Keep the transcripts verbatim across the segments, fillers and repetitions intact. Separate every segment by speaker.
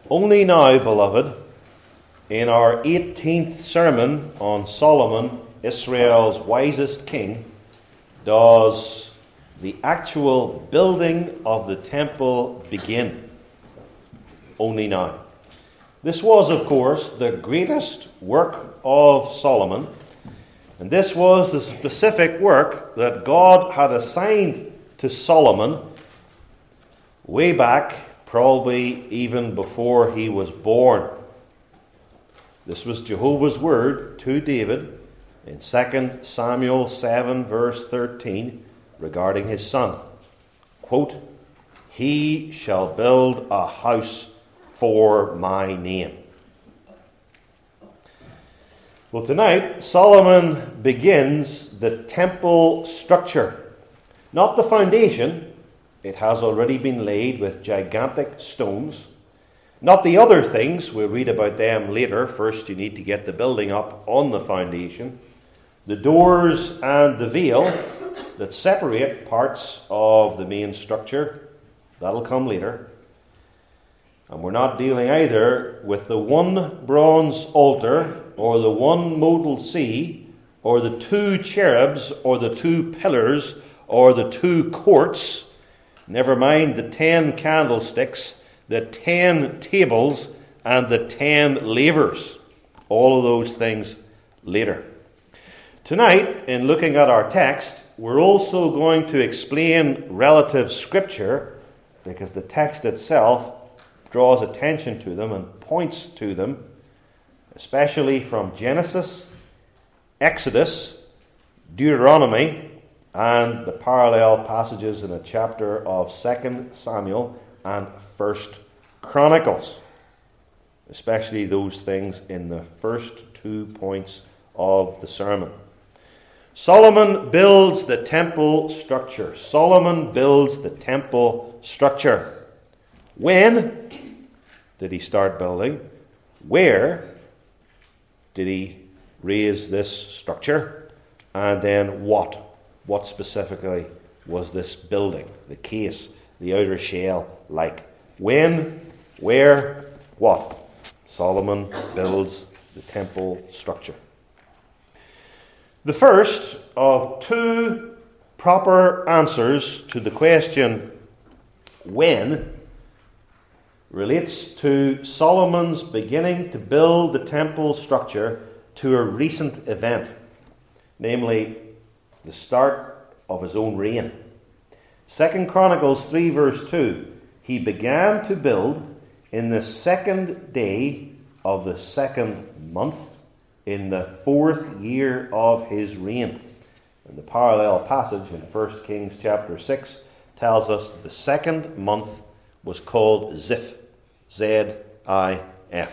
Speaker 1: Only now, beloved, in our eighteenth sermon on Solomon, Israel's wisest king, does the actual building of the temple begin. Only now. This was, of course, the greatest work of Solomon, and this was the specific work that God had assigned to Solomon way back, probably even before he was born. This was Jehovah's word to David in Second Samuel seven, verse thirteen, regarding his son. Quote, "He shall build a house for my name." Well, tonight, Solomon begins the temple structure. Not the foundation. It has already been laid with gigantic stones. Not the other things. We'll read about them later. First, you need to get the building up on the foundation. The doors and the veil that separate parts of the main structure, that'll come later. And we're not dealing either with the one bronze altar or the one modal sea or the two cherubs or the two pillars or the two courts. Never mind the ten candlesticks, the ten tables, and the ten lavers. All of those things later. Tonight, in looking at our text, we're also going to explain relative scripture, because the text itself draws attention to them and points to them, especially from Genesis, Exodus, Deuteronomy, and the parallel passages in a chapter of Second Samuel and First Chronicles, especially those things in the first two points of the sermon. Solomon builds the temple structure. Solomon builds the temple structure. When did he start building? Where did he raise this structure? And then what? What specifically was this building, the case, the outer shell like? When, where, what? Solomon builds the temple structure. The first of two proper answers to the question, when, relates to Solomon's beginning to build the temple structure to a recent event, namely the start of his own reign. Second Chronicles three, verse two, he began to build in the second day of the second month, in the fourth year of his reign. And the parallel passage in First Kings chapter six tells us the second month was called Ziph, Z I F.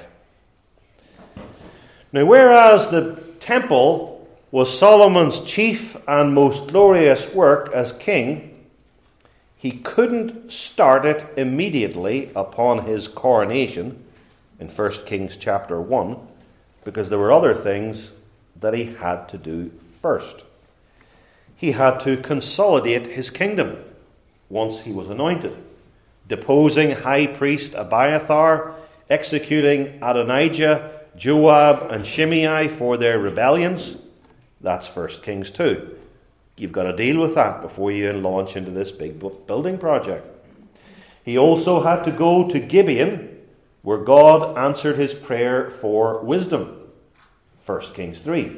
Speaker 1: Now, whereas the temple was Solomon's chief and most glorious work as king, he couldn't start it immediately upon his coronation in First Kings chapter one, because there were other things that he had to do first. He had to consolidate his kingdom once he was anointed, deposing high priest Abiathar, executing Adonijah, Joab, and Shimei for their rebellions. That's First Kings two. You've got to deal with that before you launch into this big building project. He also had to go to Gibeon, where God answered his prayer for wisdom. First Kings three.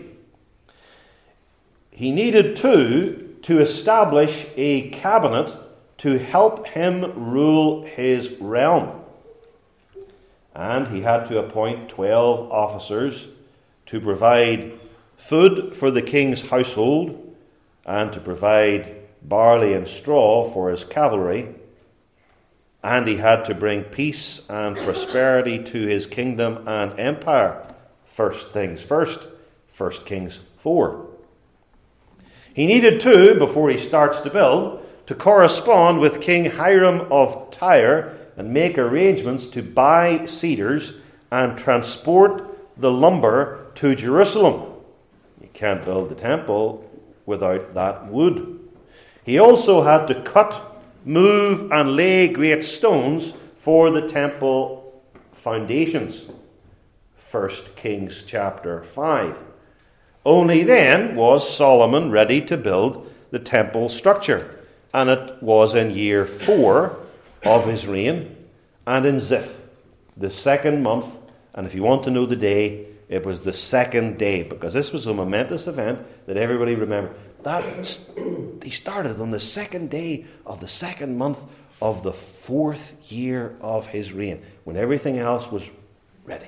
Speaker 1: He needed, too, to establish a cabinet to help him rule his realm. And he had to appoint twelve officers to provide food for the king's household and to provide barley and straw for his cavalry. And he had to bring peace and prosperity to his kingdom and empire. First things first, First Kings four. He needed to, before he starts to build, to correspond with King Hiram of Tyre and make arrangements to buy cedars and transport the lumber to Jerusalem. You can't build the temple without that wood. He also had to cut, move, and lay great stones for the temple foundations. First Kings chapter five. Only then was Solomon ready to build the temple structure, and it was in year four of his reign, and in Ziph, the second month, and if you want to know the day, it was the second day, because this was a momentous event that everybody remembered. That he started on the second day of the second month of the fourth year of his reign, when everything else was ready.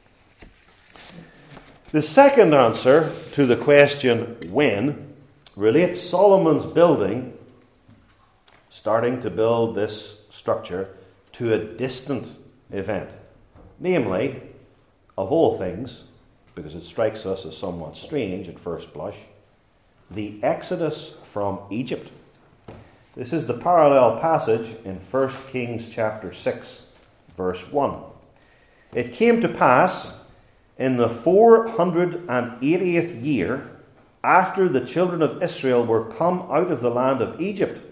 Speaker 1: The second answer to the question when relates Solomon's building, starting to build this structure, to a distant event. Namely, of all things, because it strikes us as somewhat strange at first blush, the Exodus from Egypt. This is the parallel passage in First Kings chapter six, verse one. It came to pass in the four hundred eightieth year, after the children of Israel were come out of the land of Egypt,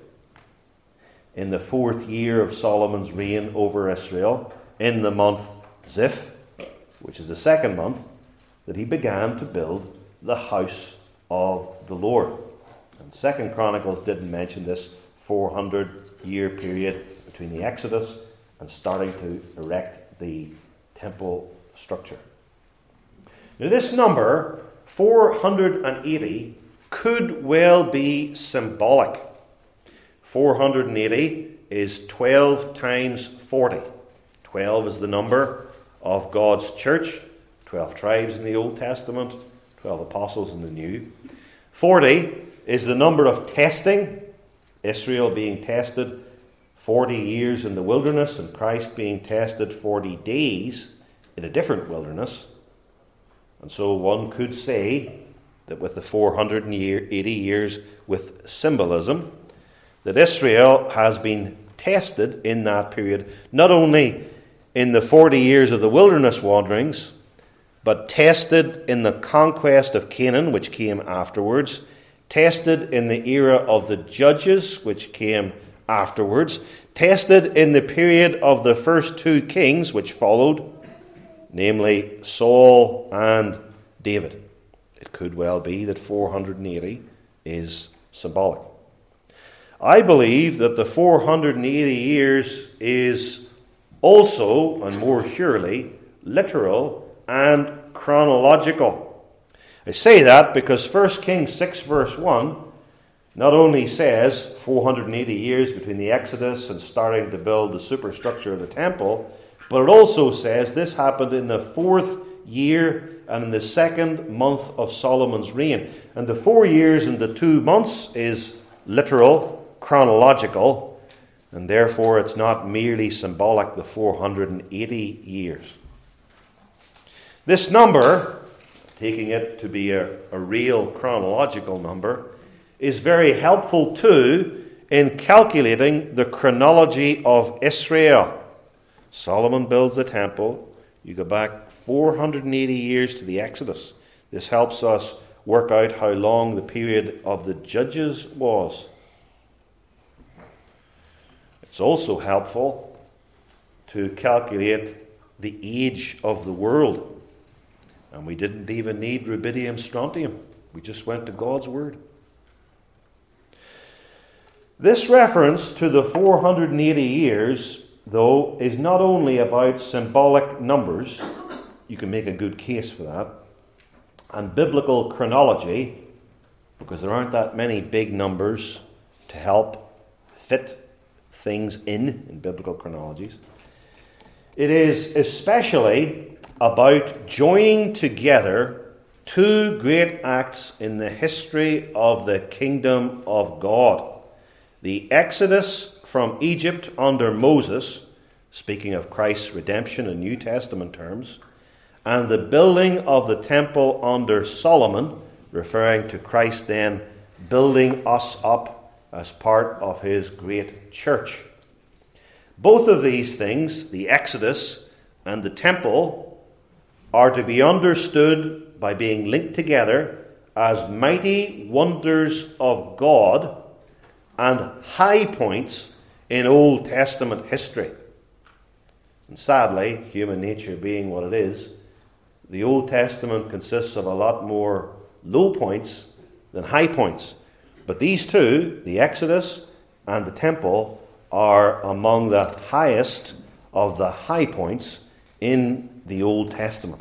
Speaker 1: in the fourth year of Solomon's reign over Israel, in the month Ziph, which is the second month, that he began to build the house of the Lord. And Second Chronicles didn't mention this four hundred year period between the Exodus and starting to erect the temple structure. Now, this number, four hundred eighty, could well be symbolic. four hundred eighty is twelve times forty. twelve is the number of God's church, twelve tribes in the Old Testament, twelve apostles in the New. forty is the number of testing, Israel being tested forty years in the wilderness and Christ being tested forty days in a different wilderness. And so one could say that with the four hundred eighty years with symbolism, that Israel has been tested in that period, not only in the forty years of the wilderness wanderings, but tested in the conquest of Canaan, which came afterwards, tested in the era of the judges, which came afterwards, tested in the period of the first two kings, which followed, namely Saul and David. It could well be that four hundred eighty is symbolic. I believe that the four hundred eighty years is also, and more surely, literal and chronological. I say that because First Kings six verse one not only says four hundred eighty years between the Exodus and starting to build the superstructure of the temple, but it also says this happened in the fourth year and in the second month of Solomon's reign. And the four years and the two months is literal, chronological, and therefore it's not merely symbolic, the four hundred eighty years. This number, taking it to be a, a real chronological number, is very helpful too in calculating the chronology of Israel. Solomon builds the temple. You go back four hundred eighty years to the Exodus. This helps us work out how long the period of the judges was. It's also helpful to calculate the age of the world. And we didn't even need rubidium strontium. We just went to God's Word. This reference to the four hundred eighty years, though, is not only about symbolic numbers. You can make a good case for that. And biblical chronology, because there aren't that many big numbers to help fit things in, in biblical chronologies. It is especially about joining together two great acts in the history of the kingdom of God. The Exodus from Egypt under Moses, speaking of Christ's redemption in New Testament terms, and the building of the temple under Solomon, referring to Christ then building us up as part of his great church. Both of these things, the Exodus and the temple, are to be understood by being linked together as mighty wonders of God and high points in Old Testament history. And sadly, human nature being what it is, the Old Testament consists of a lot more low points than high points. But these two, the Exodus and the temple, are among the highest of the high points in the Old Testament.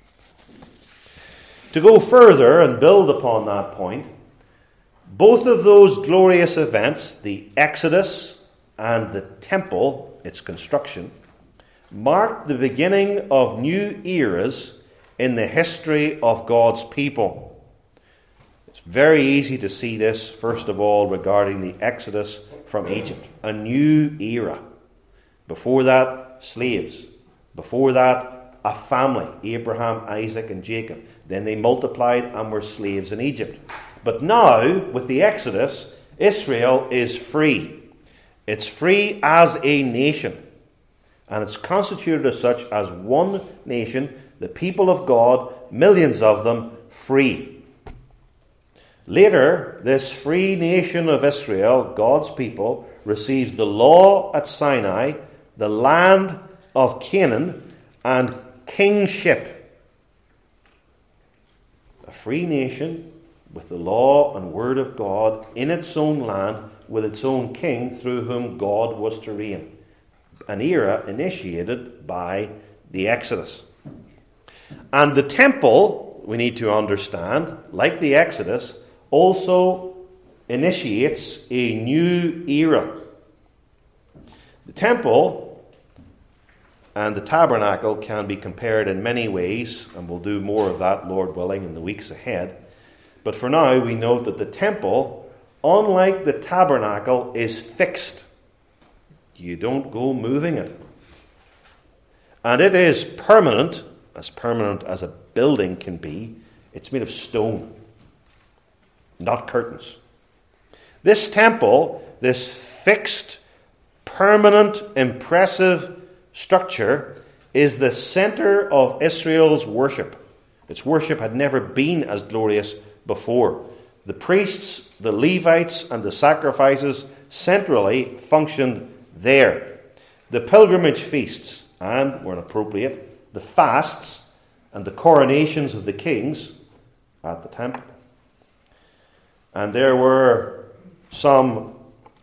Speaker 1: To go further and build upon that point, both of those glorious events, the Exodus and the temple, its construction, marked the beginning of new eras in the history of God's people. It's very easy to see this, first of all, regarding the Exodus from Egypt. A new era. Before that, slaves. Before that, a family. Abraham, Isaac, and Jacob. Then they multiplied and were slaves in Egypt. But now, with the Exodus, Israel is free. It's free as a nation. And it's constituted as such as one nation, the people of God, millions of them, free. Later, this free nation of Israel, God's people, receives the law at Sinai, the land of Canaan, and kingship. A free nation with the law and word of God in its own land, with its own king through whom God was to reign. An era initiated by the Exodus. And the temple, we need to understand, like the Exodus, also initiates a new era. The temple and the tabernacle can be compared in many ways, and we'll do more of that, Lord willing, in the weeks ahead. But for now, we note that the temple, unlike the tabernacle, is fixed. You don't go moving it. And it is permanent, as permanent as a building can be. It's made of stone, not curtains. This temple, this fixed, permanent, impressive structure, is the center of Israel's worship. Its worship had never been as glorious before. The priests, the Levites, and the sacrifices centrally functioned there. The pilgrimage feasts, and, when appropriate, the fasts and the coronations of the kings at the temple. And there were some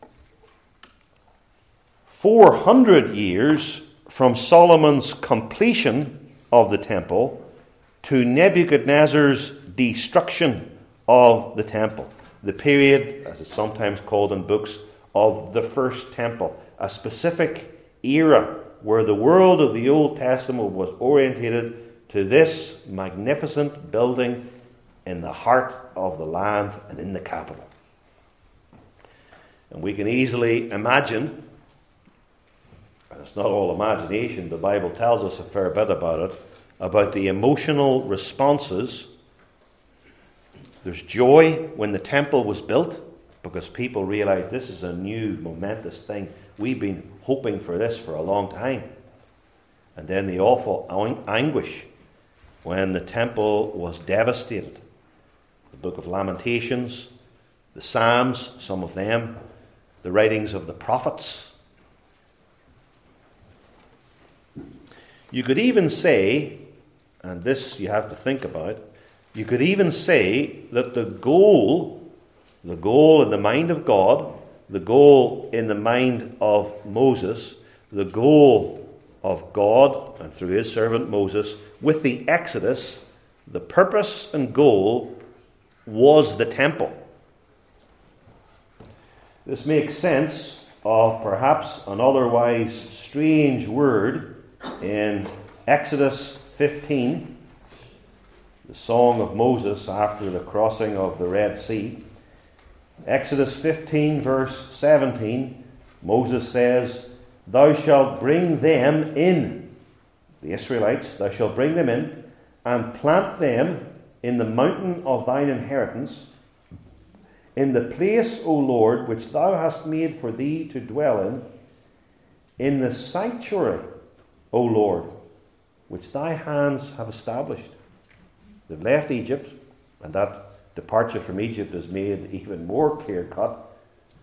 Speaker 1: four hundred years from Solomon's completion of the temple to Nebuchadnezzar's destruction of the temple. The period, as it's sometimes called in books, of the first temple. A specific era where the world of the Old Testament was orientated to this magnificent building in the heart of the land and in the capital. And we can easily imagine, and it's not all imagination, the Bible tells us a fair bit about it, about the emotional responses. There's joy when the temple was built, because people realized this is a new, momentous thing. We've been hoping for this for a long time. And then the awful anguish when the temple was devastated. The book of Lamentations, the Psalms, some of them, the writings of the prophets. You could even say, and this you have to think about, you could even say that the goal, the goal in the mind of God, the goal in the mind of Moses, the goal of God and through his servant Moses with the Exodus, the purpose and goal was the temple. This makes sense of perhaps an otherwise strange word in Exodus fifteen, the song of Moses after the crossing of the Red Sea. Exodus fifteen, verse seventeen, Moses says, "Thou shalt bring them in," the Israelites, "thou shalt bring them in, and plant them in the mountain of thine inheritance, in the place, O Lord, which thou hast made for thee to dwell in, in the sanctuary, O Lord, which thy hands have established." They've left Egypt, and that departure from Egypt is made even more clear-cut.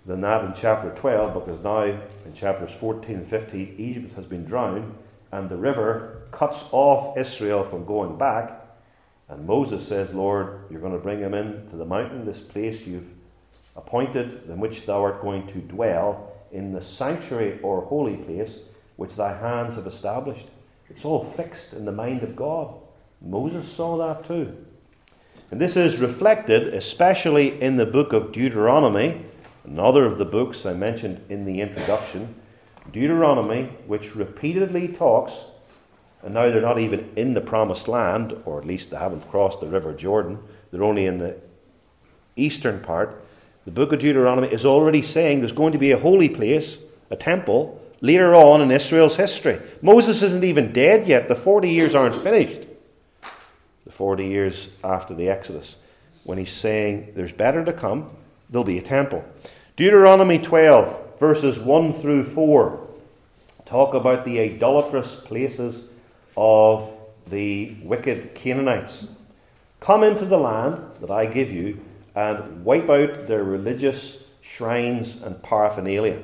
Speaker 1: than that in chapter twelve, because now in chapters fourteen and fifteen, Egypt has been drowned, and the river cuts off Israel from going back. And Moses says, Lord, you're going to bring him in to the mountain, this place you've appointed, in which thou art going to dwell, in the sanctuary or holy place, which thy hands have established. It's all fixed in the mind of God. Moses saw that too. And this is reflected especially in the book of Deuteronomy, another of the books I mentioned in the introduction. Deuteronomy, which repeatedly talks, and now they're not even in the promised land, or at least they haven't crossed the river Jordan, they're only in the eastern part. The book of Deuteronomy is already saying there's going to be a holy place, a temple, later on in Israel's history. Moses isn't even dead yet. The forty years aren't finished. The forty years after the Exodus, when he's saying there's better to come, there'll be a temple. Deuteronomy twelve, verses one through four, talk about the idolatrous places of the wicked Canaanites. Come into the land that I give you, and wipe out their religious shrines and paraphernalia.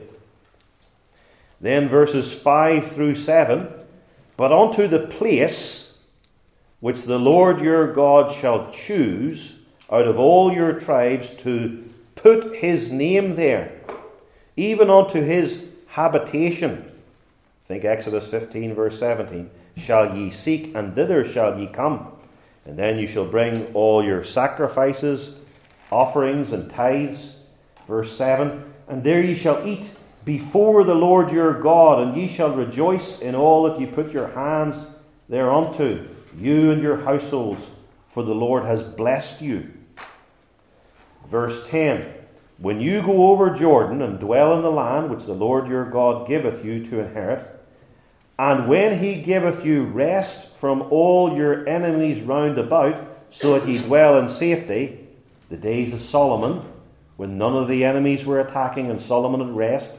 Speaker 1: Then verses five through seven, but unto the place which the Lord your God shall choose out of all your tribes to put his name there, even unto his habitation. Think Exodus fifteen, verse seventeen. Shall ye seek, and thither shall ye come. And then you shall bring all your sacrifices, offerings, and tithes. Verse seven. And there ye shall eat before the Lord your God, and ye shall rejoice in all that ye put your hands thereunto, you and your households, for the Lord has blessed you. Verse ten. When you go over Jordan and dwell in the land which the Lord your God giveth you to inherit, and when he giveth you rest from all your enemies round about, so that ye dwell in safety, the days of Solomon, when none of the enemies were attacking and Solomon had rest,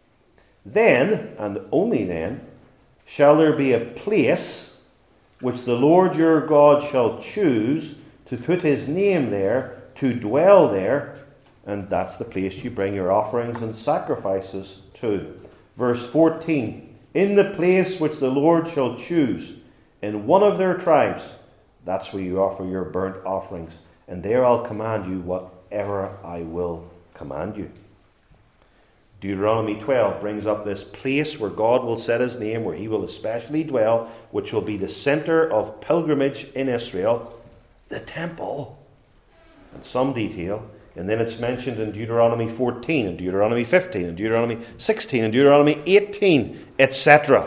Speaker 1: then, and only then, shall there be a place which the Lord your God shall choose to put his name there, to dwell there, and that's the place you bring your offerings and sacrifices to. Verse fourteen. In the place which the Lord shall choose, in one of their tribes, that's where you offer your burnt offerings. And there I'll command you whatever I will command you. Deuteronomy twelve brings up this place where God will set his name, where he will especially dwell, which will be the center of pilgrimage in Israel, the temple, in some detail. And then it's mentioned in Deuteronomy fourteen, and Deuteronomy fifteen, and Deuteronomy sixteen, and Deuteronomy eighteen, et cetera.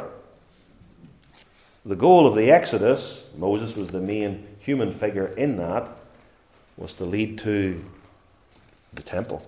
Speaker 1: The goal of the Exodus, Moses was the main human figure in that, was to lead to the temple.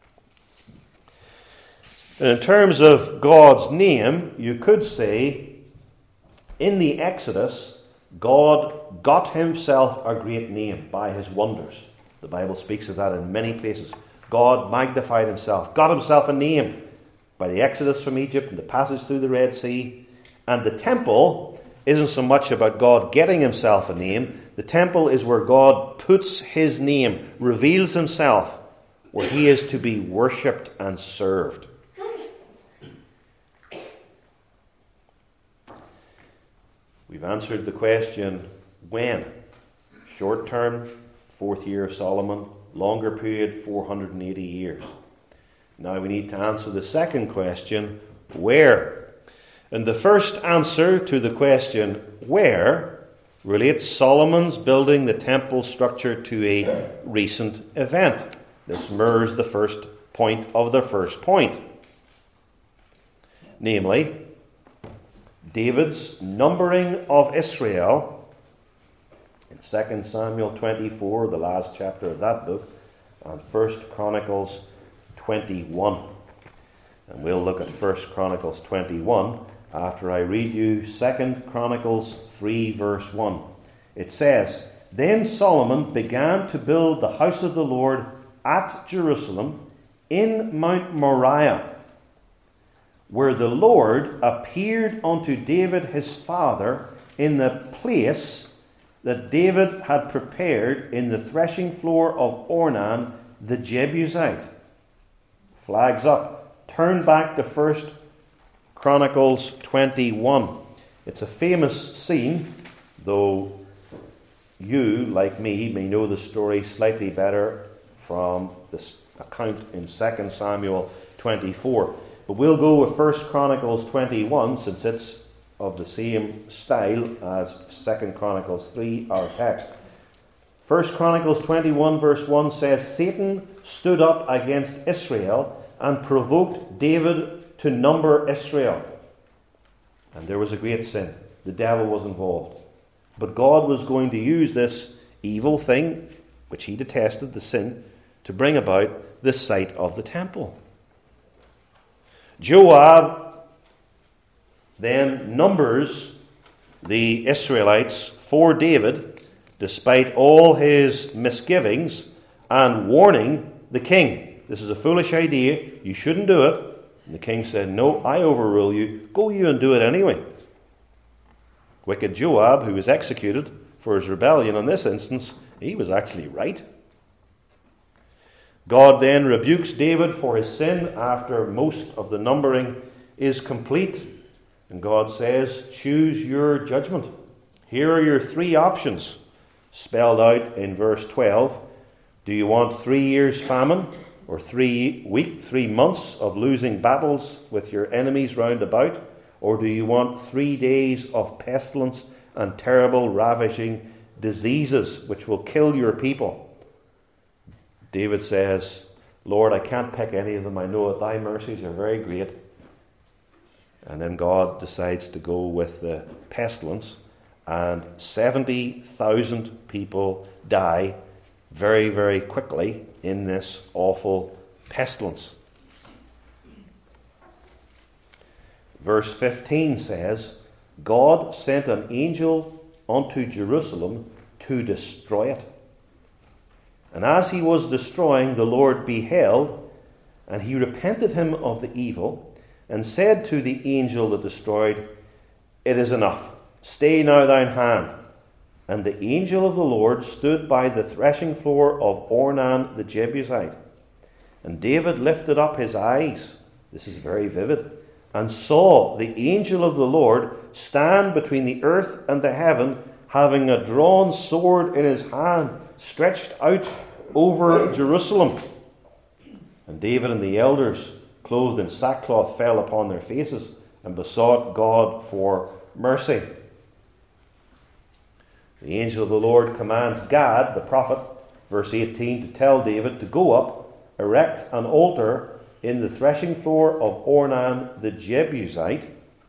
Speaker 1: And in terms of God's name, you could say, in the Exodus, God got himself a great name by his wonders. The Bible speaks of that in many places. God magnified himself, got himself a name by the Exodus from Egypt and the passage through the Red Sea. And the temple isn't so much about God getting himself a name. The temple is where God puts his name, reveals himself, where he is to be worshipped and served. We've answered the question, when? Short term, fourth year of Solomon. Longer period, four hundred eighty years. Now we need to answer the second question, where? And the first answer to the question, where, relates Solomon's building the temple structure to a recent event. This mirrors the first point of the first point. Namely, David's numbering of Israel in Second Samuel twenty-four, the last chapter of that book, and First Chronicles twenty-one. And we'll look at First Chronicles twenty-one after I read you Second Chronicles three, verse one. It says, Then Solomon began to build the house of the Lord at Jerusalem in Mount Moriah, where the Lord appeared unto David his father in the place that David had prepared in the threshing floor of Ornan the Jebusite. flags up. Turn back to First Chronicles twenty-one. It's a famous scene, though you, like me, may know the story slightly better from this account in Second Samuel twenty-four. But we'll go with First Chronicles twenty-one, since it's of the same style as Second Chronicles three, our text. First Chronicles twenty-one verse one says, Satan stood up against Israel and provoked David to number Israel. And there was a great sin. The devil was involved. But God was going to use this evil thing, which he detested, the sin, to bring about the site of the temple. Joab then numbers the Israelites for David, despite all his misgivings, and warning the king. This is a foolish idea. You shouldn't do it. And the king said, no, I overrule you. Go you and do it anyway. Wicked Joab, who was executed for his rebellion in this instance, he was actually right. God then rebukes David for his sin after most of the numbering is complete. And God says, choose your judgment. Here are your three options, spelled out in verse twelve. Do you want three years famine, or three week, three months of losing battles with your enemies round about? Or do you want three days of pestilence and terrible ravaging diseases which will kill your people? David says, Lord, I can't pick any of them. I know that thy mercies are very great. And then God decides to go with the pestilence, and seventy thousand people die very, very quickly in this awful pestilence. Verse fifteen says, God sent an angel unto Jerusalem to destroy it. And as he was destroying, the Lord beheld, and he repented him of the evil, and said to the angel that destroyed, It is enough. Stay now thine hand. And the angel of the Lord stood by the threshing floor of Ornan the Jebusite. And David lifted up his eyes, this is very vivid, and saw the angel of the Lord stand between the earth and the heaven, having a drawn sword in his hand, stretched out over Jerusalem. And David and the elders, clothed in sackcloth, fell upon their faces and besought God for mercy. The angel of the Lord commands Gad, the prophet, verse eighteen, to tell David to go up, erect an altar in the threshing floor of Ornan the Jebusite,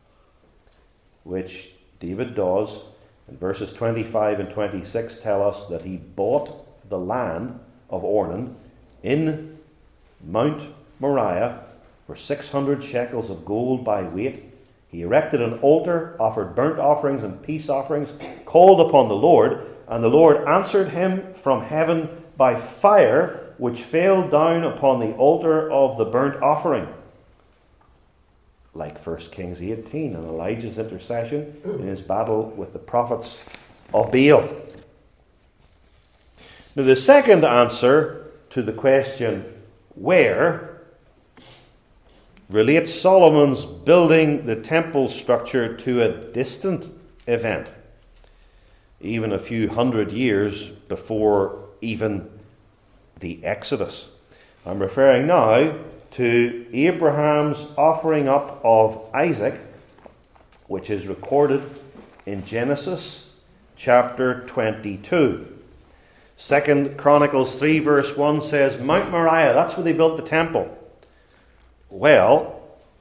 Speaker 1: which David does. And verses twenty-five and twenty-six tell us that he bought the land of Ornan in Mount Moriah for six hundred shekels of gold by weight. He erected an altar, offered burnt offerings and peace offerings, called upon the Lord, and the Lord answered him from heaven by fire, which fell down upon the altar of the burnt offering. Like First Kings eighteen and Elijah's intercession in his battle with the prophets of Baal. Now, the second answer to the question, where, relates Solomon's building the temple structure to a distant event, even a few hundred years before even the Exodus. I'm referring now to Abraham's offering up of Isaac, which is recorded in Genesis chapter twenty-two. Second Chronicles three verse one says, Mount Moriah, that's where they built the temple. Well,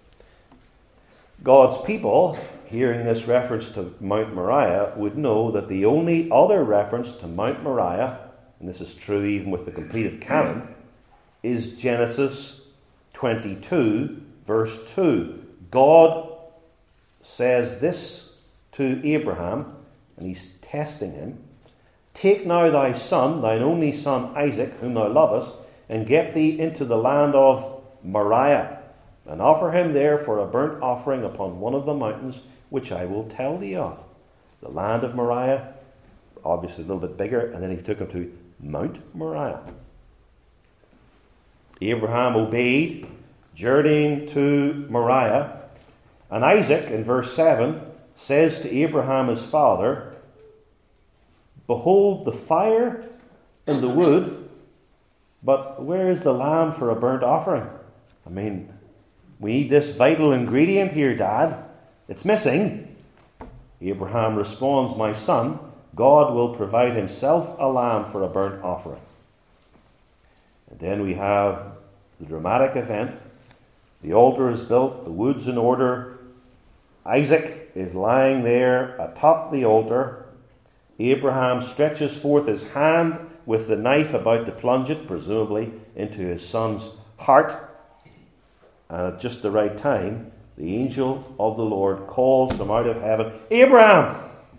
Speaker 1: God's people, hearing this reference to Mount Moriah, would know that the only other reference to Mount Moriah, and this is true even with the completed canon, is Genesis twenty-two, verse two. God says this to Abraham, and he's testing him. Take now thy son, thine only son Isaac, whom thou lovest, and get thee into the land of Moriah, and offer him there for a burnt offering upon one of the mountains which I will tell thee of. The land of Moriah, obviously a little bit bigger, and then he took him to Mount Moriah. Abraham obeyed journeying to Moriah. And Isaac, in verse seven, says to Abraham his father, "Behold the fire and the wood, but where is the lamb for a burnt offering?" I mean, we need this vital ingredient here, Dad. It's missing. Abraham responds, "My son, God will provide himself a lamb for a burnt offering." And then we have the dramatic event. The altar is built, the wood's in order. Isaac is lying there atop the altar. Abraham stretches forth his hand with the knife, about to plunge it, presumably, into his son's heart. And at just the right time, the angel of the Lord calls from out of heaven, "Abraham,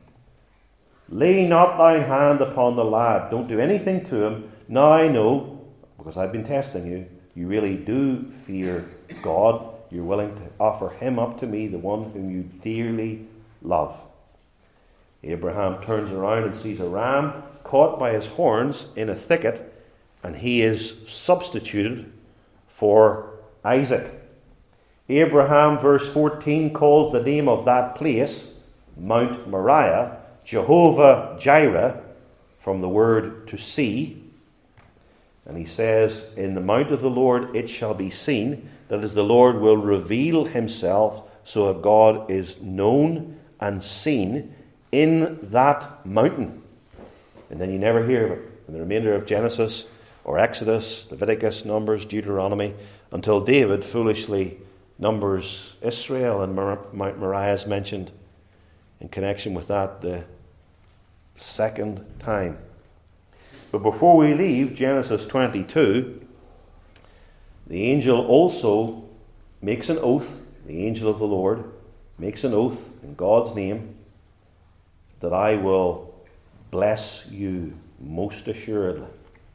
Speaker 1: lay not thine hand upon the lad. Don't do anything to him. Now I know, because I've been testing you, you really do fear God. You're willing to offer him up to me, the one whom you dearly love." Abraham turns around and sees a ram caught by his horns in a thicket, and he is substituted for Isaac. Abraham, verse fourteen, calls the name of that place, Mount Moriah, Jehovah Jireh, from the word to see. And he says, "In the mount of the Lord it shall be seen, that is, the Lord will reveal himself, so that God is known and seen in that mountain." And then you never hear of it in the remainder of Genesis or Exodus, Leviticus, Numbers, Deuteronomy, until David foolishly numbers Israel, and Mount Moriah is mentioned in connection with that the second time. But before we leave Genesis twenty-two, the angel also makes an oath, the angel of the Lord makes an oath in God's name, that I will bless you most assuredly.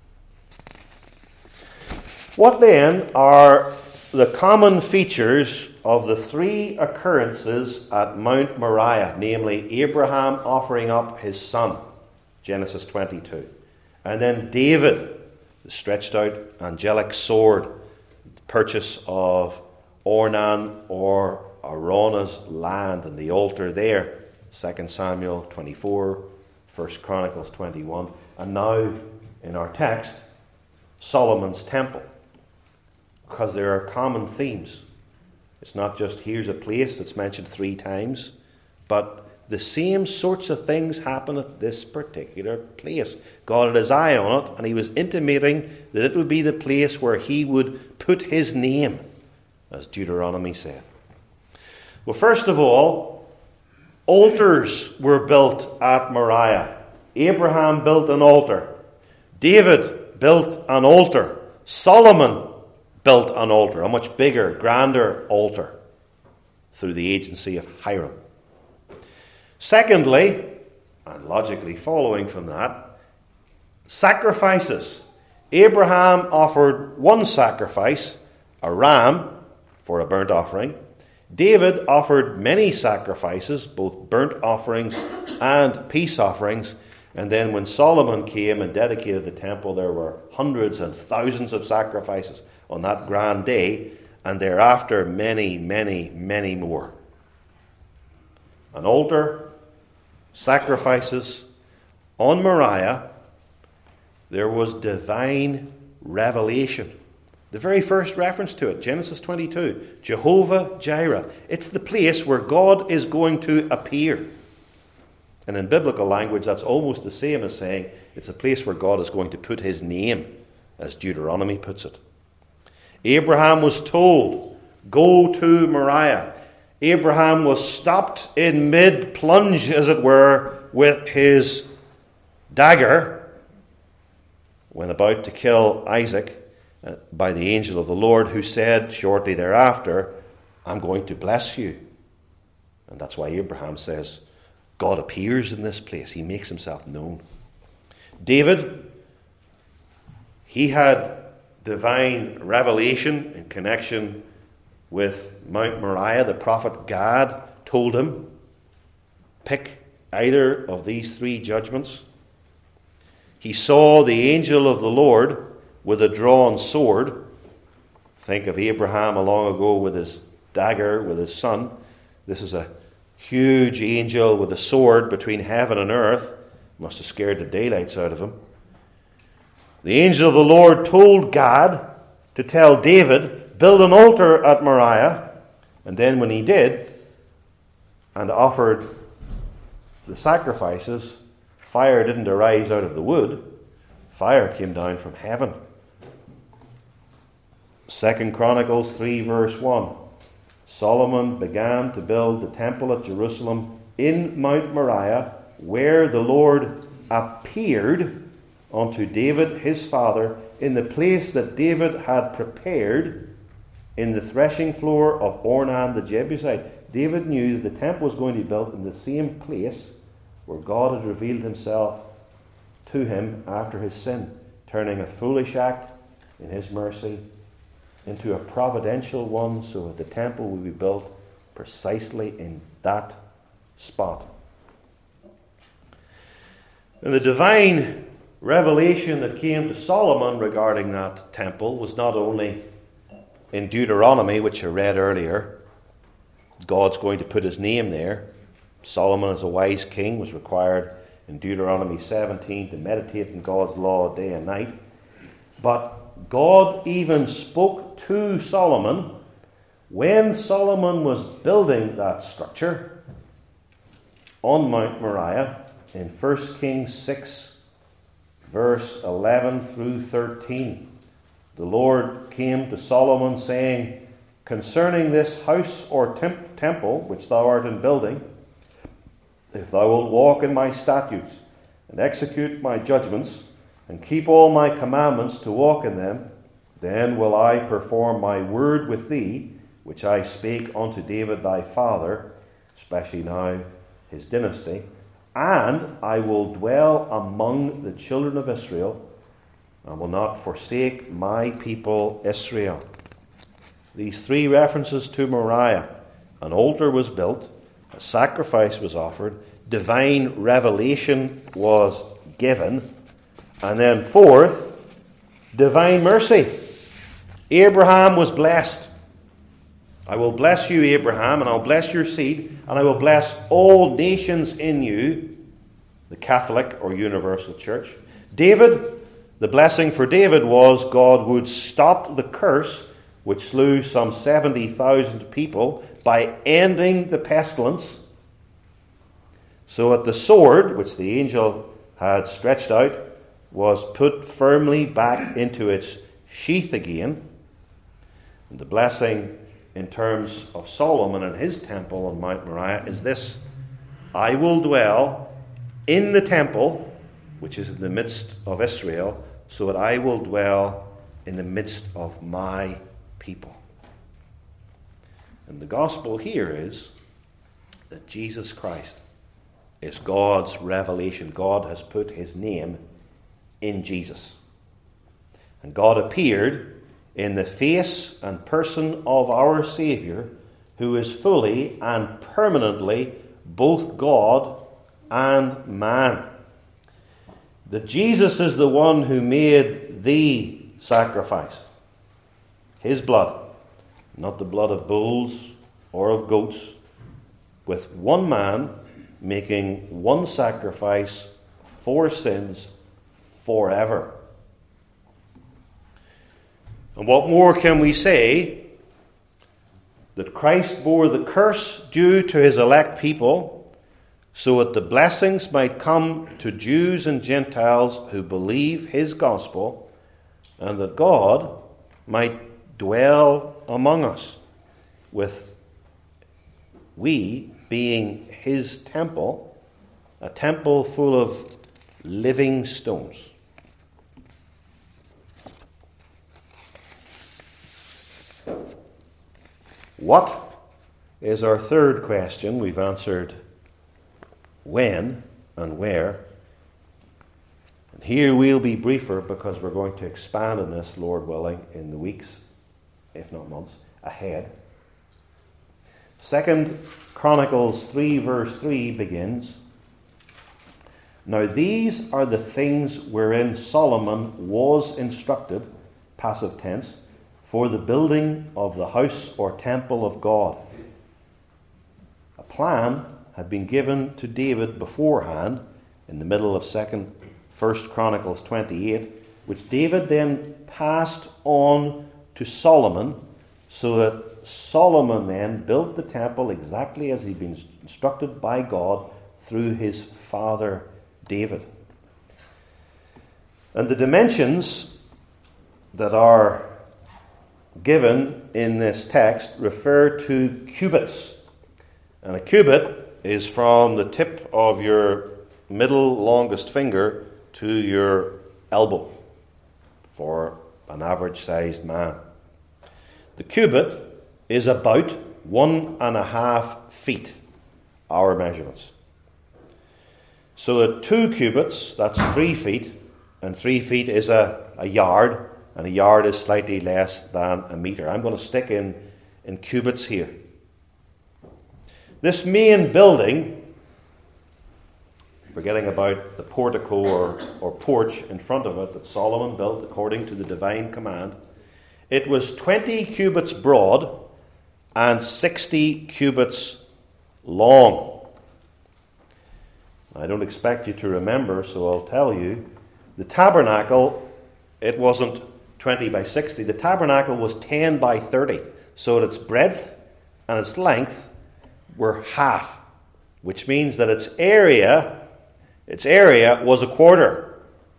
Speaker 1: What then are the common features of the three occurrences at Mount Moriah, namely Abraham offering up his son, Genesis twenty-two, and then David, the stretched out angelic sword, the purchase of Ornan or Araunah's land and the altar there, Second Samuel twenty-four, First Chronicles twenty-one, and now in our text, Solomon's temple. Because there are common themes. It's not just here's a place that's mentioned three times, but the same sorts of things happen at this particular place. God had his eye on it, and he was intimating that it would be the place where he would put his name, as Deuteronomy said. Well, first of all, altars were built at Moriah. Abraham built an altar. David built an altar. Solomon built an altar, a much bigger, grander altar, through the agency of Hiram. Secondly, and logically following from that, sacrifices. Abraham offered one sacrifice, a ram, for a burnt offering. David offered many sacrifices, both burnt offerings and peace offerings. And then when Solomon came and dedicated the temple, there were hundreds and thousands of sacrifices on that grand day, and thereafter many, many, many more. An altar, sacrifices. On Moriah, there was divine revelation. The very first reference to it, Genesis twenty-two, Jehovah Jireh. It's the place where God is going to appear. And in biblical language, that's almost the same as saying it's a place where God is going to put his name, as Deuteronomy puts it. Abraham was told, go to Moriah. Abraham was stopped in mid-plunge, as it were, with his dagger when about to kill Isaac by the angel of the Lord, who said shortly thereafter, I'm going to bless you. And that's why Abraham says, God appears in this place. He makes himself known. David, he had divine revelation in connection with Mount Moriah. The prophet Gad told him, pick either of these three judgments. He saw the angel of the Lord with a drawn sword, Think of Abraham a long ago with his dagger, with his son. This is a huge angel with a sword between heaven and earth. Must have scared the daylights out of him. The angel of the Lord told Gad to tell David, build an altar at Moriah. And then when he did, and offered the sacrifices, fire didn't arise out of the wood. Fire came down from heaven. Second Chronicles three verse one. Solomon began to build the temple at Jerusalem in Mount Moriah, where the Lord appeared unto David his father, in the place that David had prepared in the threshing floor of Ornan the Jebusite. David knew that the temple was going to be built in the same place where God had revealed himself to him after his sin, turning a foolish act in his mercy into a providential one, so that the temple will be built precisely in that spot. And the divine revelation that came to Solomon regarding that temple was not only in Deuteronomy, which I read earlier. God's going to put his name there. Solomon, as a wise king, was required in Deuteronomy seventeen to meditate in God's law day and night. But God even spoke to Solomon when Solomon was building that structure on Mount Moriah in First Kings six, verse eleven through thirteen. The Lord came to Solomon, saying, concerning this house or temp- temple which thou art in building, if thou wilt walk in my statutes, and execute my judgments, and keep all my commandments to walk in them, then will I perform my word with thee, which I spake unto David thy father, especially now his dynasty, and I will dwell among the children of Israel, and will not forsake my people Israel. These three references to Moriah. An altar was built, a sacrifice was offered, divine revelation was given, and then fourth, divine mercy. Abraham was blessed. I will bless you, Abraham, and I'll bless your seed, and I will bless all nations in you, the Catholic or universal church. David, the blessing for David was God would stop the curse which slew some seventy thousand people by ending the pestilence, so that the sword which the angel had stretched out was put firmly back into its sheath again. And the blessing in terms of Solomon and his temple on Mount Moriah is this: I will dwell in the temple which is in the midst of Israel, so that I will dwell in the midst of my people. And the gospel here is that Jesus Christ is God's revelation. God has put his name in Jesus. And God appeared in the face and person of our Saviour, who is fully and permanently both God and man. That Jesus is the one who made the sacrifice. His blood, not the blood of bulls or of goats, with one man making one sacrifice for sins forever. And what more can we say? That Christ bore the curse due to his elect people, so that the blessings might come to Jews and Gentiles who believe his gospel, and that God might dwell among us, with we being his temple, a temple full of living stones. What is our third question? We've answered when and where. And here we'll be briefer because we're going to expand on this, Lord willing, in the weeks, if not months, ahead. Second Chronicles three verse three begins, now these are the things wherein Solomon was instructed, passive tense, for the building of the house or temple of God. A plan had been given to David beforehand in the middle of second, First Chronicles twenty-eight, which David then passed on to Solomon, so that Solomon then built the temple exactly as he'd been instructed by God through his father David. And the dimensions that are given in this text refer to cubits. And a cubit is from the tip of your middle longest finger to your elbow for an average sized man. The cubit is about one and a half feet, our measurements. So at two cubits, that's three feet, and three feet is a, a yard, and a yard is slightly less than a meter. I'm going to stick in, in cubits here. This main building, forgetting about the portico or, or porch in front of it that Solomon built according to the divine command, it was twenty cubits broad and sixty cubits long. I don't expect you to remember, so I'll tell you. The tabernacle, it wasn't twenty by sixty. The tabernacle was ten by thirty. So its breadth and its length were half, which means that its area, its area was a quarter.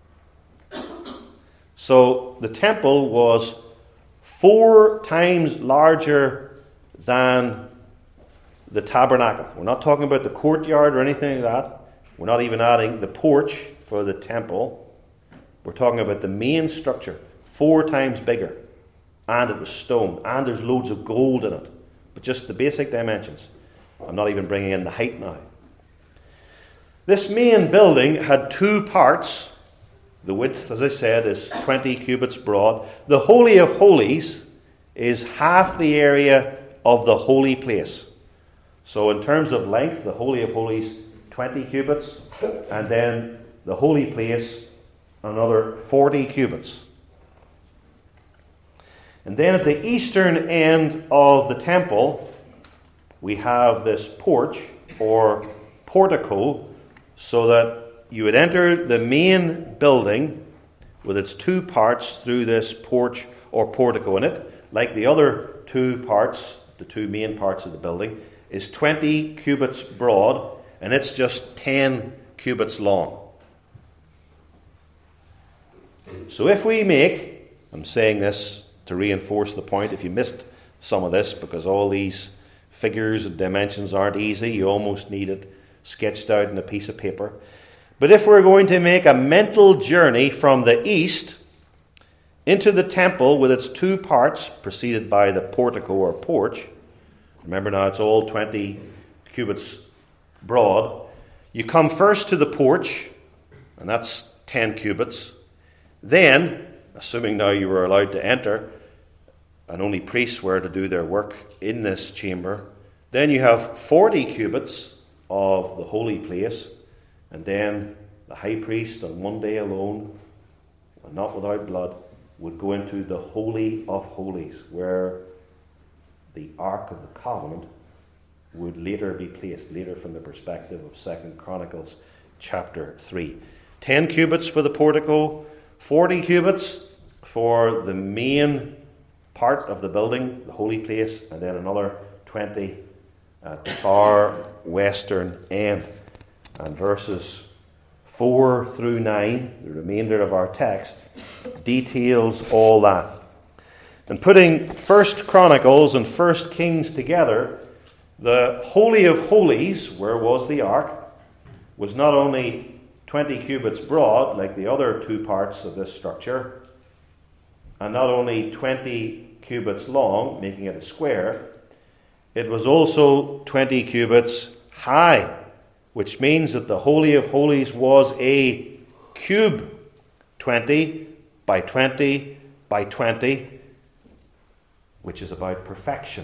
Speaker 1: So the temple was four times larger than the tabernacle. We're not talking about the courtyard or anything like that. We're not even adding the porch for the temple. We're talking about the main structure, four times bigger. And it was stone. And there's loads of gold in it. But just the basic dimensions. I'm not even bringing in the height now. This main building had two parts. The width, as I said, is twenty cubits broad. The Holy of Holies is half the area of the holy place. So in terms of length, the Holy of Holies, twenty cubits, and then the holy place, another forty cubits. And then at the eastern end of the temple, we have this porch or portico, so that you would enter the main building with its two parts through this porch or portico in it, like the other two parts, the two main parts of the building, is twenty cubits broad, and it's just ten cubits long. So if we make, I'm saying this to reinforce the point, if you missed some of this, because all these figures and dimensions aren't easy, you almost need it sketched out in a piece of paper. But if we're going to make a mental journey from the east into the temple with its two parts, preceded by the portico or porch, remember now it's all twenty cubits broad, you come first to the porch, and that's ten cubits. Then, assuming now you were allowed to enter, and only priests were to do their work in this chamber, then you have forty cubits of the holy place, and then the high priest on one day alone, and not without blood, would go into the Holy of Holies, where the Ark of the Covenant would later be placed, later from the perspective of Second Chronicles chapter three. Ten cubits for the portico, forty cubits for the main part of the building, the holy place, and then another twenty at the far western end. And verses four through nine, the remainder of our text, details all that. And putting First Chronicles and First Kings together, the Holy of Holies, where was the ark, was not only twenty cubits broad, like the other two parts of this structure, and not only twenty cubits long, making it a square, it was also twenty cubits high, which means that the Holy of Holies was a cube, twenty by twenty by twenty, which is about perfection.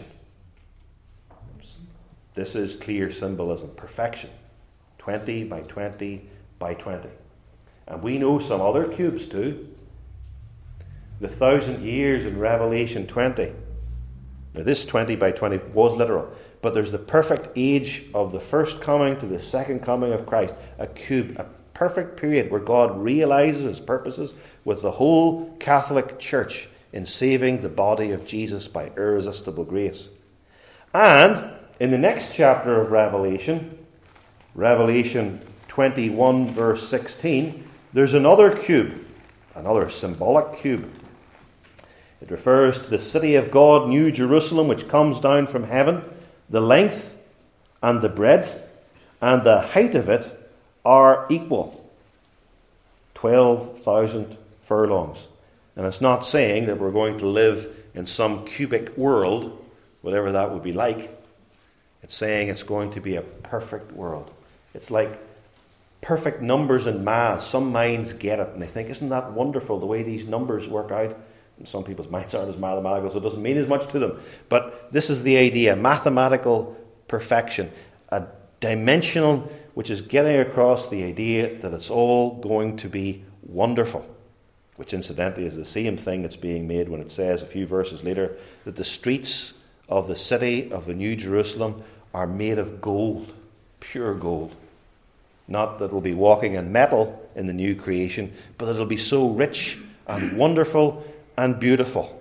Speaker 1: This is clear symbolism, perfection. twenty by twenty by twenty. And we know some other cubes too. The thousand years in Revelation twenty. Now this twenty by twenty was literal. But there's the perfect age of the first coming to the second coming of Christ. A cube, a perfect period where God realizes his purposes with the whole Catholic Church in saving the body of Jesus by irresistible grace. And in the next chapter of Revelation, Revelation twenty-one verse sixteen, there's another cube, another symbolic cube. It refers to the city of God, New Jerusalem, which comes down from heaven. The length and the breadth and the height of it are equal. twelve thousand furlongs. And it's not saying that we're going to live in some cubic world, whatever that would be like. It's saying it's going to be a perfect world. It's like perfect numbers and maths. Some minds get it and they think, isn't that wonderful the way these numbers work out? And some people's minds aren't as mathematical, so it doesn't mean as much to them. But this is the idea, mathematical perfection. A dimensional which is getting across the idea that it's all going to be wonderful. Which incidentally is the same thing that's being made when it says a few verses later that the streets of the city of the New Jerusalem are made of gold, pure gold. Not that we'll be walking in metal in the new creation, but that it'll be so rich and wonderful and beautiful.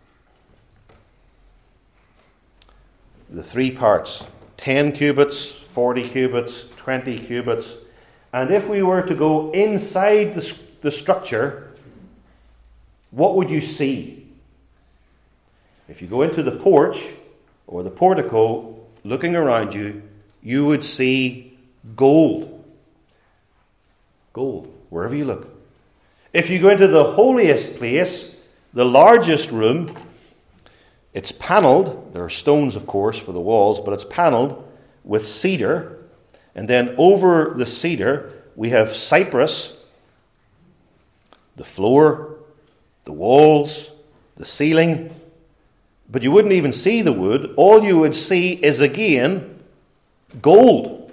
Speaker 1: The three parts, ten cubits, forty cubits, twenty cubits. And if we were to go inside the, the structure, what would you see? If you go into the porch or the portico, looking around you, you would see gold. Gold, wherever you look. If you go into the holiest place, the largest room, it's panelled. There are stones, of course, for the walls, but it's panelled with cedar. And then over the cedar, we have cypress, the floor, the walls, the ceiling. But you wouldn't even see the wood. All you would see is, again, gold.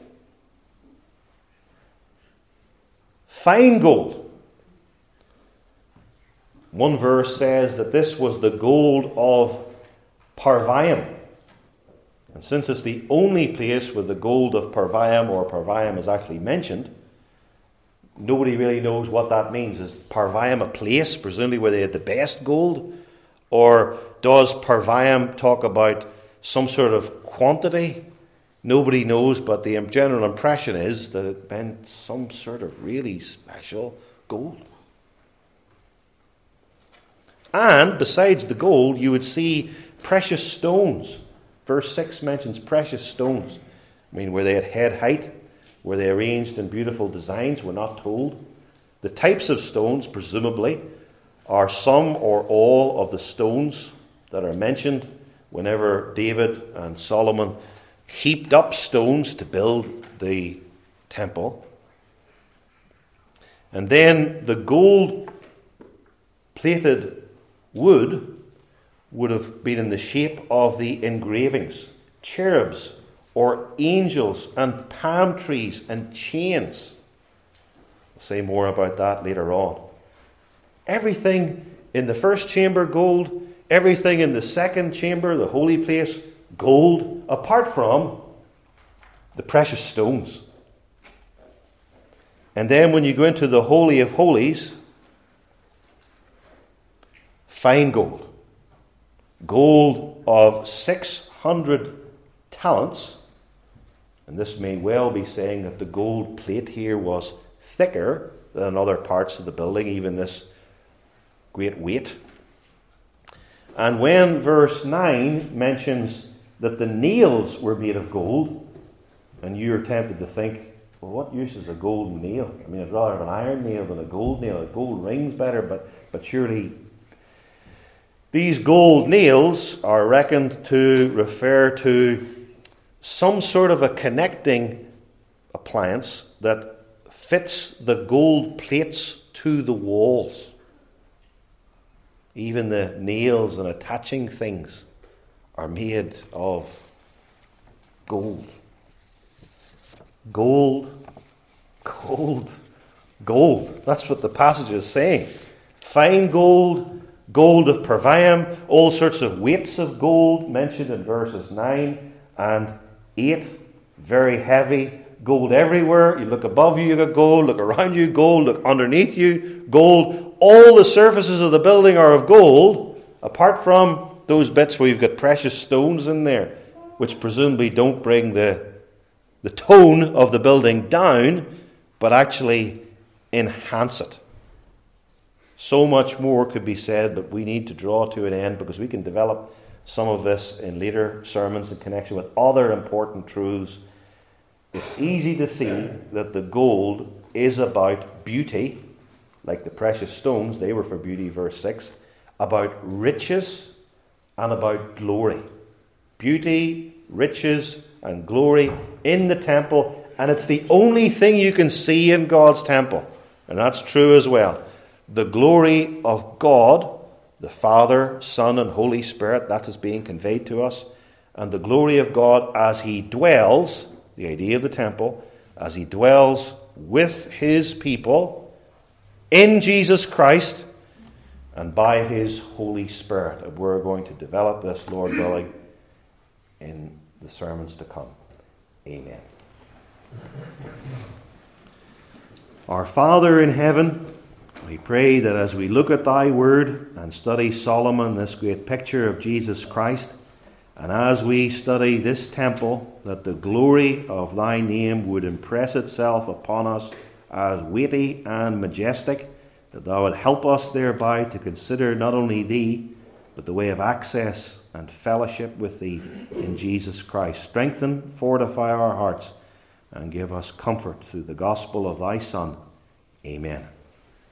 Speaker 1: Fine gold. One verse says that this was the gold of Parvaim. And since it's the only place where the gold of Parvaim or Parvaim is actually mentioned, nobody really knows what that means. Is Parvaim a place, presumably where they had the best gold? Or does Parvaim talk about some sort of quantity? Nobody knows, but the general impression is that it meant some sort of really special gold. And besides the gold, you would see precious stones. Verse six mentions precious stones. I mean, were they at head height? Were they arranged in beautiful designs? We're not told. The types of stones, presumably, are some or all of the stones that are mentioned whenever David and Solomon heaped up stones to build the temple. And then the gold-plated wood would have been in the shape of the engravings, cherubs or angels and palm trees and chains. We'll say more about that later on. Everything in the first chamber, gold. Everything in the second chamber, the holy place, gold, apart from the precious stones. And then when you go into the Holy of Holies, fine gold. Gold of six hundred talents. And this may well be saying that the gold plate here was thicker than other parts of the building, even this great weight. And when verse nine mentions that the nails were made of gold, and you're tempted to think, well, what use is a golden nail? I mean, I'd rather have an iron nail than a gold nail. A gold ring's better, but, but surely these gold nails are reckoned to refer to some sort of a connecting appliance that fits the gold plates to the walls. Even the nails and attaching things are made of gold. Gold, gold, gold. That's what the passage is saying. Fine gold, gold of Parvaim, all sorts of weights of gold mentioned in verses nine and eight. Very heavy, gold everywhere. You look above you, you got gold. Look around you, gold. Look underneath you, gold. All the surfaces of the building are of gold, apart from those bits where you've got precious stones in there, which presumably don't bring the, the tone of the building down, but actually enhance it. So much more could be said, but we need to draw to an end because we can develop some of this in later sermons in connection with other important truths. It's easy to see that the gold is about beauty, like the precious stones, they were for beauty, verse six, about riches and about glory. Beauty, riches, and glory in the temple, and it's the only thing you can see in God's temple, and that's true as well. The glory of God, the Father, Son, and Holy Spirit, that is being conveyed to us, and the glory of God as He dwells, the idea of the temple, as He dwells with His people in Jesus Christ and by His Holy Spirit. And we're going to develop this, Lord willing, in the sermons to come. Amen. Our Father in heaven, we pray that as we look at Thy Word and study Solomon, this great picture of Jesus Christ, and as we study this temple, that the glory of Thy name would impress itself upon us as weighty and majestic, that Thou would help us thereby to consider not only Thee, but the way of access and fellowship with Thee in Jesus Christ. Strengthen, fortify our hearts, and give us comfort through the gospel of Thy Son. Amen.